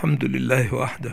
الحمد لله وحده،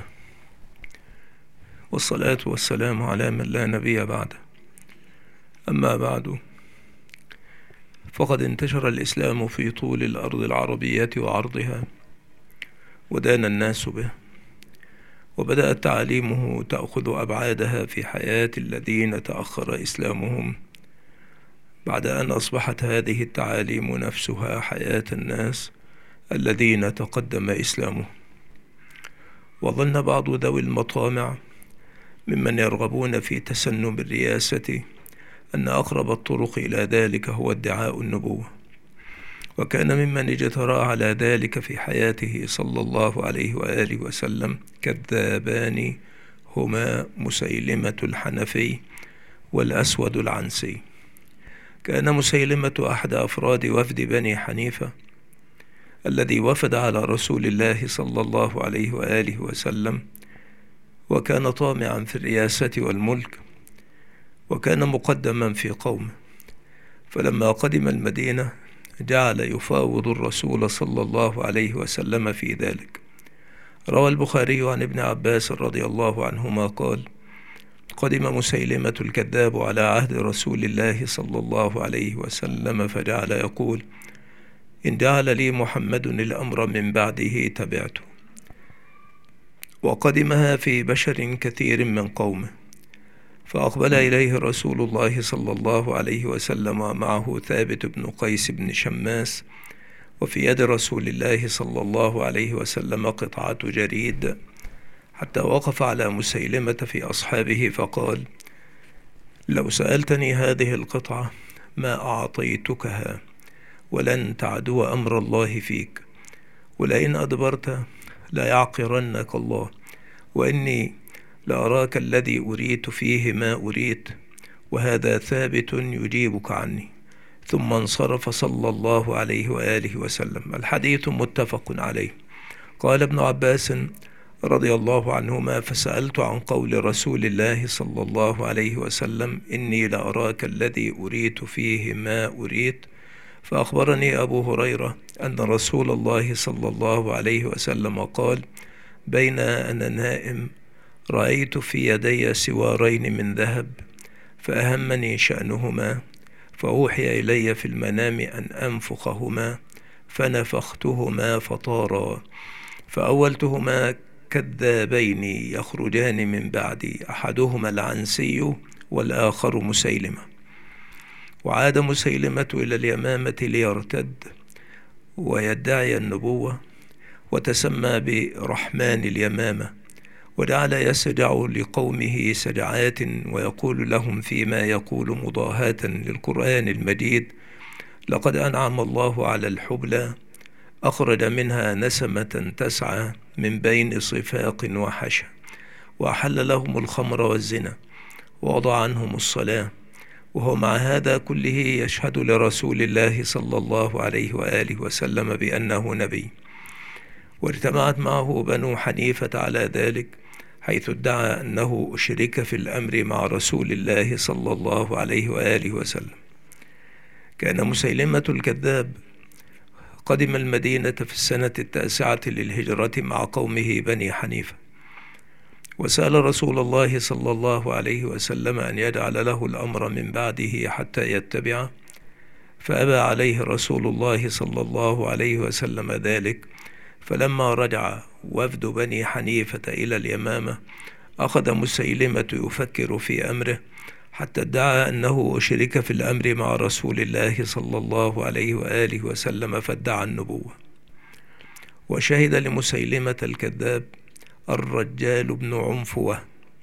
والصلاة والسلام على من لا نبي بعده. أما بعد، فقد انتشر الإسلام في طول الأرض العربية وعرضها، ودان الناس به، وبدأت تعاليمه تأخذ أبعادها في حياة الذين تأخر إسلامهم، بعد أن أصبحت هذه التعاليم نفسها حياة الناس الذين تقدم إسلامهم. وظن بعض ذوي المطامع ممن يرغبون في تسنم الرياسة أن أقرب الطرق إلى ذلك هو ادعاء النبوة، وكان ممن اجترأ على ذلك في حياته صلى الله عليه وآله وسلم كذابان هما مسيلمة الحنفي والأسود العنسي. كان مسيلمة أحد أفراد وفد بني حنيفة الذي وفد على رسول الله صلى الله عليه وآله وسلم، وكان طامعا في الرياسة والملك، وكان مقدما في قومه. فلما قدم المدينة جعل يفاوض الرسول صلى الله عليه وسلم في ذلك. روى البخاري عن ابن عباس رضي الله عنهما قال: قدم مسيلمة الكذاب على عهد رسول الله صلى الله عليه وسلم فجعل يقول: إن جعل لي محمد الأمر من بعده تبعته. وقدمها في بشر كثير من قومه، فأقبل إليه رسول الله صلى الله عليه وسلم معه ثابت بن قيس بن شماس، وفي يد رسول الله صلى الله عليه وسلم قطعة جريد، حتى وقف على مسيلمة في أصحابه فقال: لو سألتني هذه القطعة ما أعطيتكها، ولن تعدو أمر الله فيك، ولئن أدبرت لا يعقرنك الله، وإني لأراك الذي أريت فيه ما أريت، وهذا ثابت يجيبك عني. ثم انصرف صلى الله عليه وآله وسلم. الحديث متفق عليه. قال ابن عباس رضي الله عنهما: فسألت عن قول رسول الله صلى الله عليه وسلم: إني لأراك الذي أريت فيه ما أريت، فأخبرني أبو هريرة أن رسول الله صلى الله عليه وسلم قال: بين أنا نائم رأيت في يدي سوارين من ذهب، فأهمني شأنهما، فأوحي إلي في المنام أن أنفخهما، فنفختهما فطارا، فأولتهما كذابين يخرجان من بعدي، أحدهما العنسي والآخر مسيلمة. وعاد مسيلمة إلى اليمامة ليرتد ويدعي النبوة، وتسمى برحمن اليمامة، وجعل يسجع لقومه سجعات، ويقول لهم فيما يقول مضاهاة للقرآن المجيد: لقد أنعم الله على الحبلى، أخرج منها نسمة تسعى من بين صفاق وحشى، وأحل لهم الخمر والزنا، ووضع عنهم الصلاة، وهو مع هذا كله يشهد لرسول الله صلى الله عليه وآله وسلم بأنه نبي. واجتمعت معه بنو حنيفة على ذلك، حيث ادعى أنه أشرك في الأمر مع رسول الله صلى الله عليه وآله وسلم. كان مسيلمة الكذاب قدم المدينة في السنة 9 للهجرة مع قومه بني حنيفة، وسأل رسول الله صلى الله عليه وسلم أن يجعل له الأمر من بعده حتى يتبعه، فأبى عليه رسول الله صلى الله عليه وسلم ذلك. فلما رجع وفد بني حنيفة إلى اليمامة، أخذ مسيلمة يفكر في أمره، حتى ادعى أنه أشرك في الأمر مع رسول الله صلى الله عليه وآله وسلم، فادعى النبوة. وشهد لمسيلمة الكذاب الرجال بن عنفوة.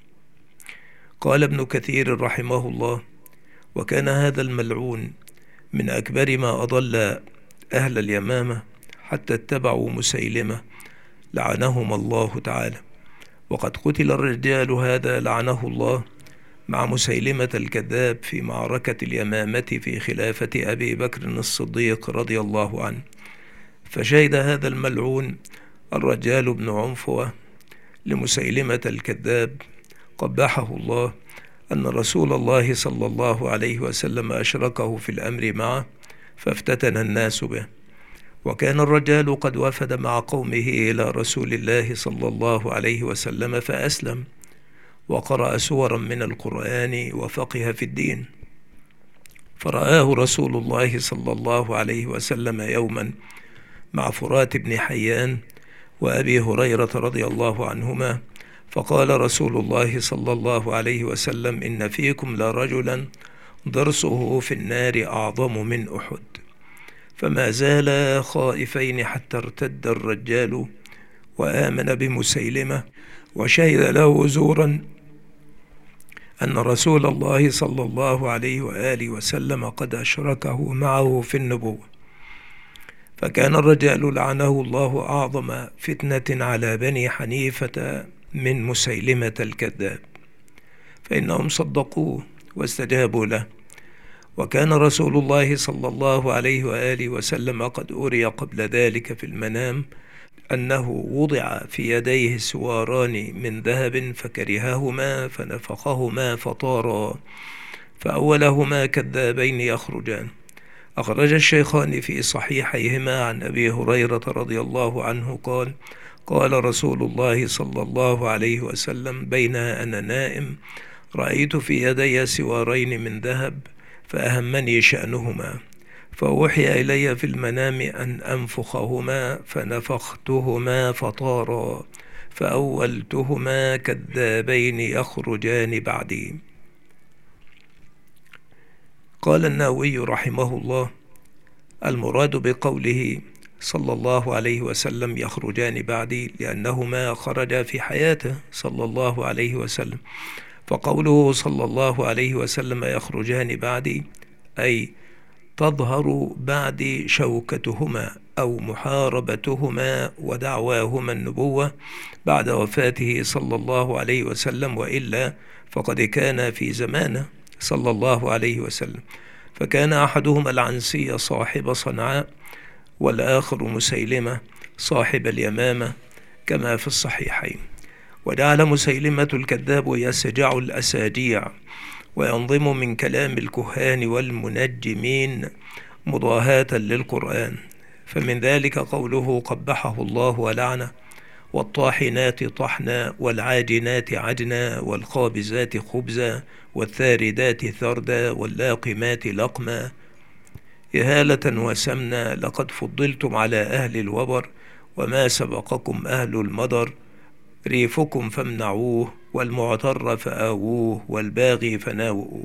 قال ابن كثير رحمه الله: وكان هذا الملعون من أكبر ما أضل أهل اليمامة، حتى اتبعوا مسيلمة لعنهم الله تعالى. وقد قتل الرجال هذا لعنه الله مع مسيلمة الكذاب في معركة اليمامة في خلافة أبي بكر الصديق رضي الله عنه. فشهد هذا الملعون الرجال بن عنفوة لمسيلمة الكذاب قبحه الله أن رسول الله صلى الله عليه وسلم أشركه في الأمر معه، فافتتن الناس به. وكان الرجال قد وفد مع قومه إلى رسول الله صلى الله عليه وسلم فأسلم، وقرأ سورا من القرآن وفقه في الدين. فرآه رسول الله صلى الله عليه وسلم يوما مع فرات بن حيان وأبي هريرة رضي الله عنهما، فقال رسول الله صلى الله عليه وسلم: إن فيكم لرجلا ضرسه في النار أعظم من أحد. فما زالا خائفين حتى ارتد الرجال وآمن بمسيلمة، وشهد له زورا أن رسول الله صلى الله عليه وآله وسلم قد أشركه معه في النبوة. فكان الرجال لعنه الله أعظم فتنة على بني حنيفة من مسيلمة الكذاب، فإنهم صدقوه واستجابوا له. وكان رسول الله صلى الله عليه وآله وسلم قد أري قبل ذلك في المنام أنه وضع في يديه سواران من ذهب فكرههما فنفخهما فطارا، فأولهما كذابين يخرجان. أخرج الشيخان في صحيحيهما عن أبي هريرة رضي الله عنه قال: قال رسول الله صلى الله عليه وسلم: بين أنا نائم رأيت في يدي سوارين من ذهب فأهمني شأنهما، فأوحي إلي في المنام أن أنفخهما فنفختهما فطارا، فأولتهما كذابين يخرجان بعدي. قال النووي رحمه الله: المراد بقوله صلى الله عليه وسلم يخرجان بعدي لأنهما خرجا في حياته صلى الله عليه وسلم، فقوله صلى الله عليه وسلم يخرجان بعدي أي تظهر بعد شوكتهما أو محاربتهما ودعواهما النبوة بعد وفاته صلى الله عليه وسلم، وإلا فقد كان في زمانه صلى الله عليه وسلم. فكان أحدهما العنسي صاحب صنعاء، والآخر مسيلمة صاحب اليمامة كما في الصحيحين. وجعل مسيلمة الكذاب يسجع الأساجيع وينظم من كلام الكهان والمنجمين مضاهاة للقرآن، فمن ذلك قوله قبحه الله ولعنه: والطاحنات طحنا والعاجنات عجنا والخابزات خبزا والثاردات ثردا واللاقمات لقما، إهالة وسمنا لقد فضلتم على أهل الوبر، وما سبقكم أهل المدر، ريفكم فامنعوه والمعتر فآووه والباغي فناوؤوه.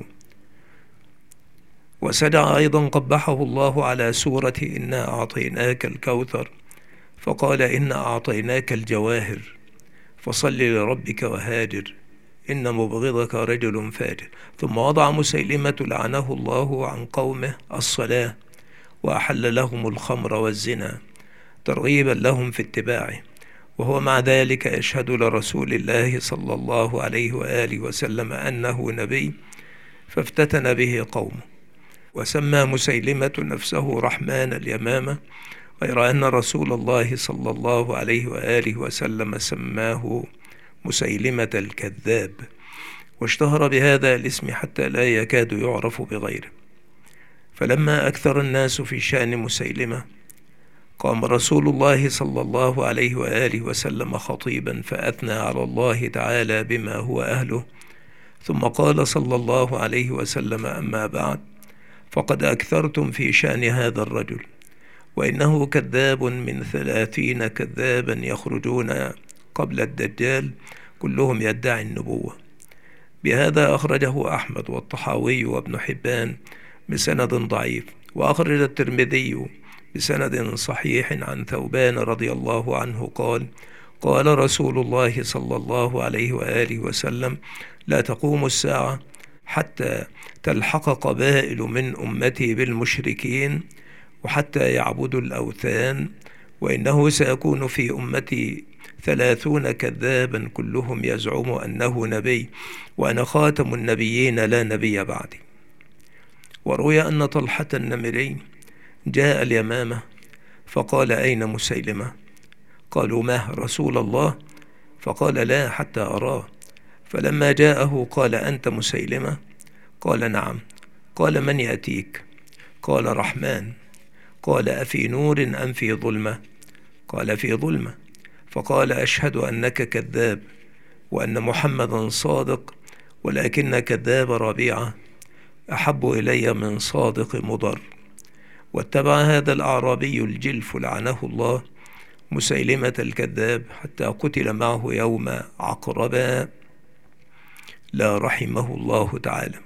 وسجع أيضا قبحه الله على سورة إنا أعطيناك الكوثر، فقال: إنا أعطيناك الجواهر فصل لربك وهاجر إن مبغضك رجل فاجر. ثم وضع مسيلمة لعنه الله عن قومه الصلاة، وأحل لهم الخمر والزنا ترغيبا لهم في اتباعه، وهو مع ذلك يشهد لرسول الله صلى الله عليه وآله وسلم أنه نبي، فافتتن به قومه. وسمى مسيلمة نفسه رحمن اليمامة، غير أن رسول الله صلى الله عليه وآله وسلم سماه مسيلمة الكذاب، واشتهر بهذا الاسم حتى لا يكاد يعرف بغيره. فلما أكثر الناس في شأن مسيلمة قام رسول الله صلى الله عليه وآله وسلم خطيبا فأثنى على الله تعالى بما هو أهله، ثم قال صلى الله عليه وسلم: أما بعد، فقد أكثرتم في شأن هذا الرجل، وإنه كذاب من 30 كذابا يخرجون قبل الدجال كلهم يدعي النبوة. بهذا أخرجه أحمد والطحاوي وابن حبان بسند ضعيف، وأخرج الترمذي بسند صحيح عن ثوبان رضي الله عنه قال: قال رسول الله صلى الله عليه وآله وسلم: لا تقوم الساعة حتى تلحق قبائل من أمتي بالمشركين وحتى يعبدوا الأوثان، وإنه سيكون في أمتي 30 كذابا كلهم يزعم أنه نبي، وأنا خاتم النبيين لا نبي بعدي. وروي أن طلحة النمري جاء اليمامة فقال: أين مسيلمة؟ قالوا: ما رسول الله؟ فقال: لا حتى أراه. فلما جاءه قال: أنت مسيلمة؟ قال: نعم. قال: من يأتيك؟ قال: رحمن. قال: أفي نور أم في ظلمة؟ قال: في ظلمة. فقال: أشهد أنك كذاب وأن محمدا صادق، ولكن كذاب ربيعة أحب إلي من صادق مضر. واتبع هذا الأعرابي الجلف لعنه الله مسيلمة الكذاب حتى قتل معه يوم عقربة لا رحمه الله تعالى.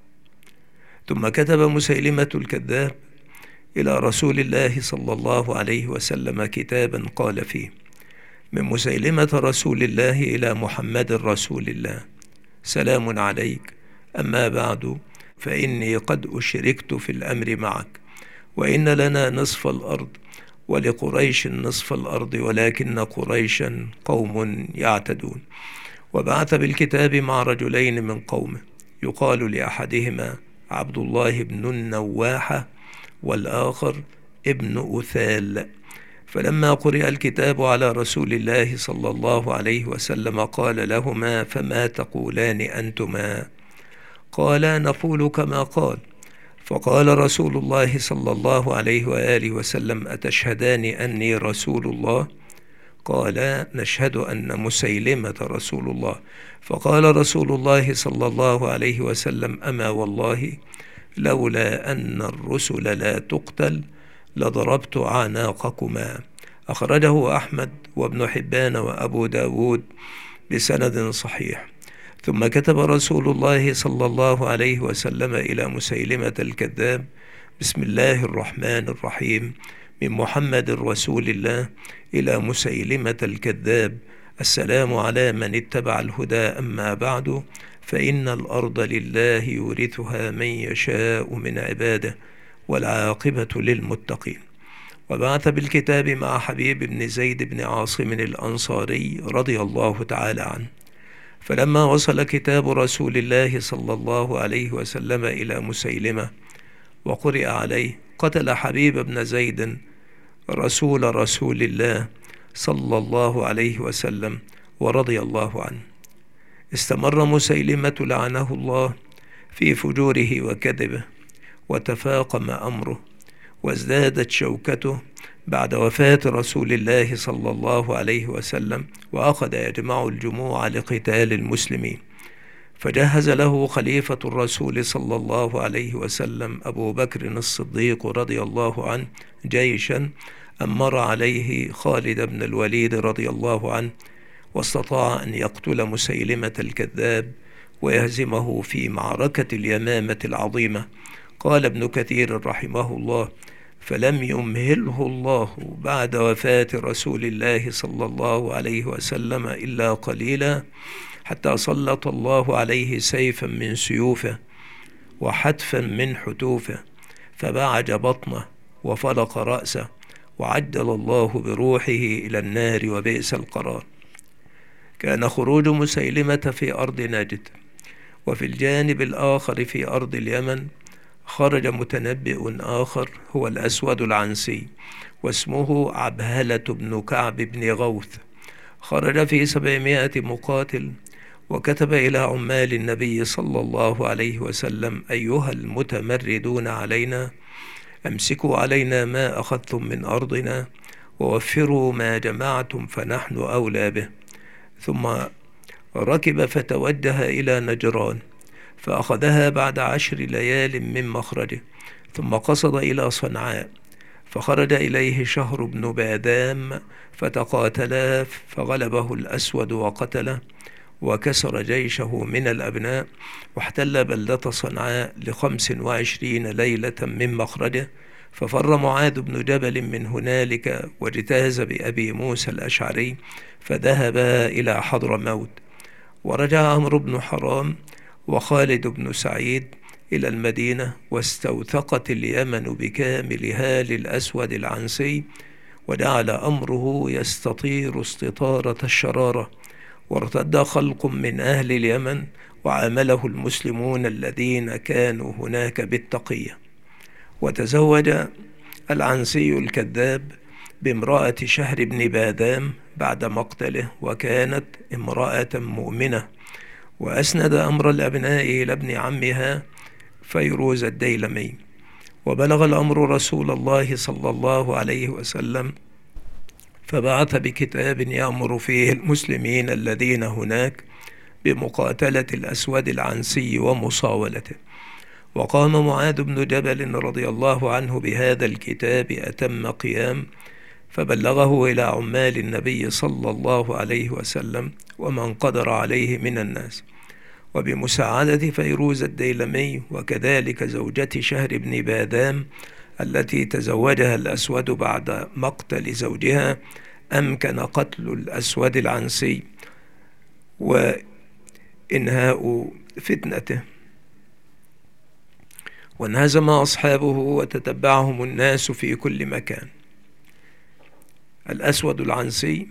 ثم كتب مسيلمة الكذاب إلى رسول الله صلى الله عليه وسلم كتابا قال فيه: من مسيلمة رسول الله إلى محمد رسول الله، سلام عليك، أما بعد فإني قد أشركت في الأمر معك، وإن لنا نصف الأرض ولقريش نصف الأرض، ولكن قريشا قوم يعتدون. وبعث بالكتاب مع رجلين من قومه، يقال لأحدهما عبد الله بن النواحة والآخر ابن أثال. فلما قرئ الكتاب على رسول الله صلى الله عليه وسلم قال لهما: فما تقولان أنتما؟ قالا: نقول كما قال. فقال رسول الله صلى الله عليه وآله وسلم: أتشهدان أني رسول الله؟ قالا: نشهد أن مسيلمة رسول الله. فقال رسول الله صلى الله عليه وسلم: أما والله لولا أن الرسل لا تقتل لضربت أعناقكما. أخرجه أحمد وابن حبان وأبو داود بسند صحيح. ثم كتب رسول الله صلى الله عليه وسلم إلى مسيلمة الكذاب: بسم الله الرحمن الرحيم، من محمد رسول الله إلى مسيلمة الكذاب، السلام على من اتبع الهدى، أما بعد فإن الأرض لله يورثها من يشاء من عباده، والعاقبة للمتقين. وبعث بالكتاب مع حبيب بن زيد بن عاصم الأنصاري رضي الله تعالى عنه. فلما وصل كتاب رسول الله صلى الله عليه وسلم إلى مسيلمة وقرئ عليه، قتل حبيب بن زيد رسول الله صلى الله عليه وسلم ورضي الله عنه. استمر مسيلمة لعنه الله في فجوره وكذبه، وتفاقم أمره، وازدادت شوكته بعد وفاة رسول الله صلى الله عليه وسلم، وأخذ يجمع الجموع لقتال المسلمين. فجهز له خليفة الرسول صلى الله عليه وسلم أبو بكر الصديق رضي الله عنه جيشا أمر عليه خالد بن الوليد رضي الله عنه، واستطاع أن يقتل مسيلمة الكذاب ويهزمه في معركة اليمامة العظيمة. قال ابن كثير رحمه الله: فلم يمهله الله بعد وفاة رسول الله صلى الله عليه وسلم إلا قليلا، حتى سلط الله عليه سيفا من سيوفه وحتفا من حتوفه، فبعج بطنه وفلق رأسه، وعجل الله بروحه إلى النار وبئس القرار. كان خروج مسيلمة في أرض نجد، وفي الجانب الآخر في أرض اليمن خرج متنبئ آخر هو الأسود العنسي، واسمه عبهلة بن كعب بن غوث. خرج في 700 مقاتل، وكتب إلى عمال النبي صلى الله عليه وسلم: أيها المتمردون علينا، أمسكوا علينا ما أخذتم من أرضنا، ووفروا ما جمعتم فنحن أولى به. ثم ركب فتوجه إلى نجران، فأخذها بعد 10 ليال من مخرجه، ثم قصد إلى صنعاء، فخرج إليه شهر بن بادام فتقاتلا، فغلبه الأسود وقتله، وكسر جيشه من الأبناء، واحتل بلدة صنعاء ل25 ليلة من مخرجه. ففر معاذ بن جبل من هنالك، واجتاز بأبي موسى الأشعري، فذهبا إلى حضرموت. ورجع عمرو بن حرام وخالد بن سعيد إلى المدينة، واستوثقت اليمن بكاملها للأسود العنسي، وجعل أمره يستطير استطارة الشرارة. وارتد خلق من أهل اليمن، وعامله المسلمون الذين كانوا هناك بالتقية. وتزوج العنسي الكذاب بامرأة شهر بن بادام بعد مقتله، وكانت امرأة مؤمنة، وأسند أمر الأبناء إلى ابن عمها فيروز الديلمي. وبلغ الأمر رسول الله صلى الله عليه وسلم، فبعث بكتاب يأمر فيه المسلمين الذين هناك بمقاتلة الأسود العنسي ومصاولته. وقام معاذ بن جبل رضي الله عنه بهذا الكتاب أتم قيام، فبلغه إلى عمال النبي صلى الله عليه وسلم ومن قدر عليه من الناس، وبمساعدة فيروز الديلمي وكذلك زوجة شهر بن بادام التي تزوجها الأسود بعد مقتل زوجها، أمكن قتل الأسود العنسي وإنهاء فتنته. وانهزم أصحابه وتتبعهم الناس في كل مكان. الأسود العنسي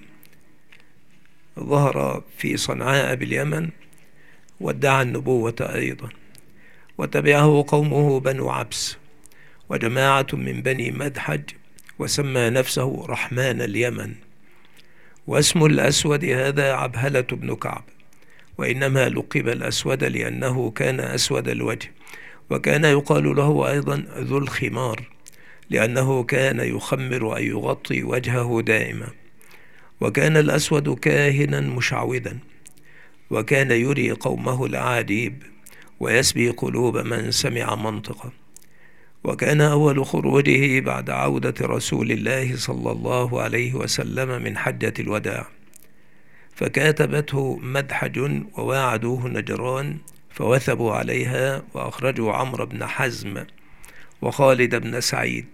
ظهر في صنعاء باليمن وادعى النبوة أيضا، وتبعه قومه بنو عبس وجماعة من بني مدحج، وسمى نفسه رحمن اليمن. واسم الأسود هذا عبهلة بن كعب، وإنما لقب الأسود لأنه كان أسود الوجه، وكان يقال له أيضا ذو الخمار لأنه كان يخمر أي يغطي وجهه دائما. وكان الأسود كاهنا مشعوذا، وكان يري قومه الأعاجيب ويسبي قلوب من سمع منطقه. وكان أول خروجه بعد عودة رسول الله صلى الله عليه وسلم من حجة الوداع، فكاتبته مدحج وواعدوه نجران، فوثبوا عليها وأخرجوا عمرو بن حزم وخالد بن سعيد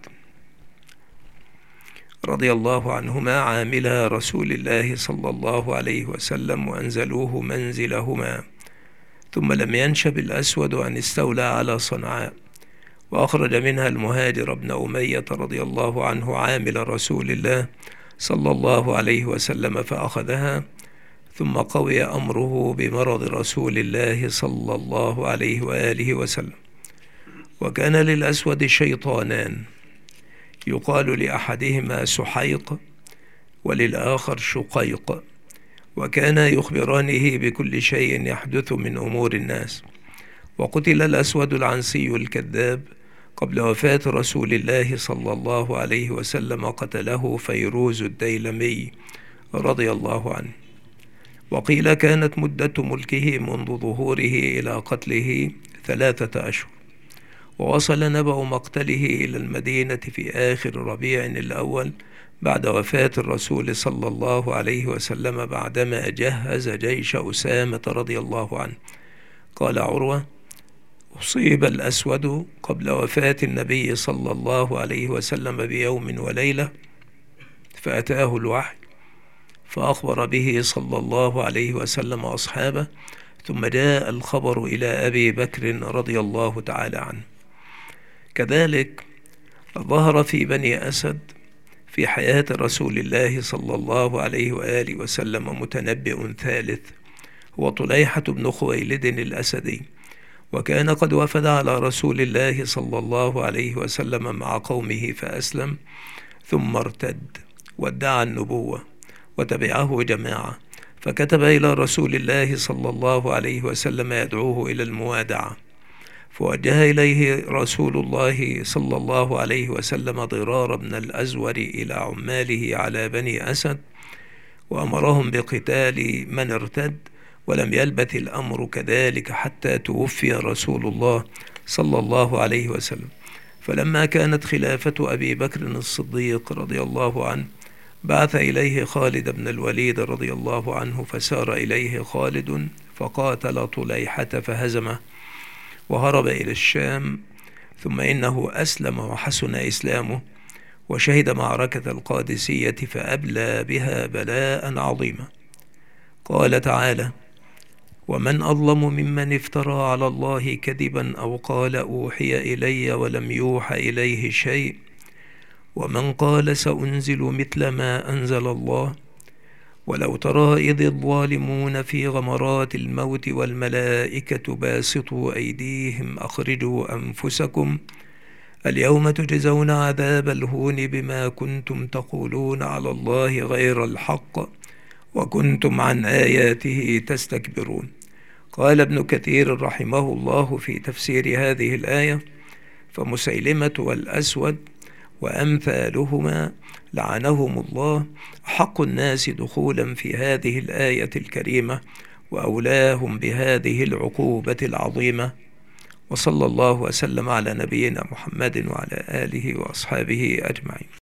رضي الله عنهما عاملا رسول الله صلى الله عليه وسلم، وأنزلوه منزلهما. ثم لم ينشب الأسود أن استولى على صنعاء، وأخرج منها المهاجر بن أمية رضي الله عنه عامل رسول الله صلى الله عليه وسلم فأخذها. ثم قوي أمره بمرض رسول الله صلى الله عليه وآله وسلم. وكان للأسود شيطانان، يقال لأحدهما سحيق وللآخر شقيق، وكانا يخبرانه بكل شيء يحدث من أمور الناس. وقتل الأسود العنسي الكذاب قبل وفاة رسول الله صلى الله عليه وسلم، قتله فيروز الديلمي رضي الله عنه. وقيل كانت مدة ملكه منذ ظهوره إلى قتله 3 أشهر، ووصل نبأ مقتله إلى المدينة في آخر ربيع الأول بعد وفاة الرسول صلى الله عليه وسلم، بعدما جهز جيش أسامة رضي الله عنه. قال عروة: أصيب الأسود قبل وفاة النبي صلى الله عليه وسلم بيوم وليلة، فأتاه الوحي فأخبر به صلى الله عليه وسلم أصحابه، ثم جاء الخبر إلى أبي بكر رضي الله تعالى عنه. كذلك ظهر في بني أسد في حياة رسول الله صلى الله عليه وآله وسلم متنبئ ثالث، هو طليحة بن خويلد الأسدي، وكان قد وفد على رسول الله صلى الله عليه وسلم مع قومه فأسلم، ثم ارتد وادعى النبوة، وتبعه جماعة، فكتب إلى رسول الله صلى الله عليه وسلم يدعوه إلى الموادعة، فوجه إليه رسول الله صلى الله عليه وسلم ضرار بن الأزور إلى عماله على بني أسد، وأمرهم بقتال من ارتد. ولم يلبث الأمر كذلك حتى توفي رسول الله صلى الله عليه وسلم. فلما كانت خلافة أبي بكر الصديق رضي الله عنه، بعث إليه خالد بن الوليد رضي الله عنه، فسار إليه خالد فقاتل طليحة فهزمه وهرب إلى الشام. ثم إنه أسلم وحسن إسلامه، وشهد معركة القادسية فأبلى بها بلاء عظيما. قال تعالى: ومن أظلم ممن افترى على الله كذبا أو قال أوحي إلي ولم يوحى إليه شيء، ومن قال سأنزل مثل ما أنزل الله. ولو ترى إذ الظالمون في غمرات الموت والملائكة باسطوا أيديهم أخرجوا أنفسكم اليوم تجزون عذاب الهون بما كنتم تقولون على الله غير الحق وكنتم عن آياته تستكبرون. قال ابن كثير رحمه الله في تفسير هذه الآية: فمسيلمة والأسود وأمثالهما لعنهم الله أحق الناس دخولا في هذه الآية الكريمة وأولاهم بهذه العقوبة العظيمة. وصلى الله وسلم على نبينا محمد وعلى آله وأصحابه أجمعين.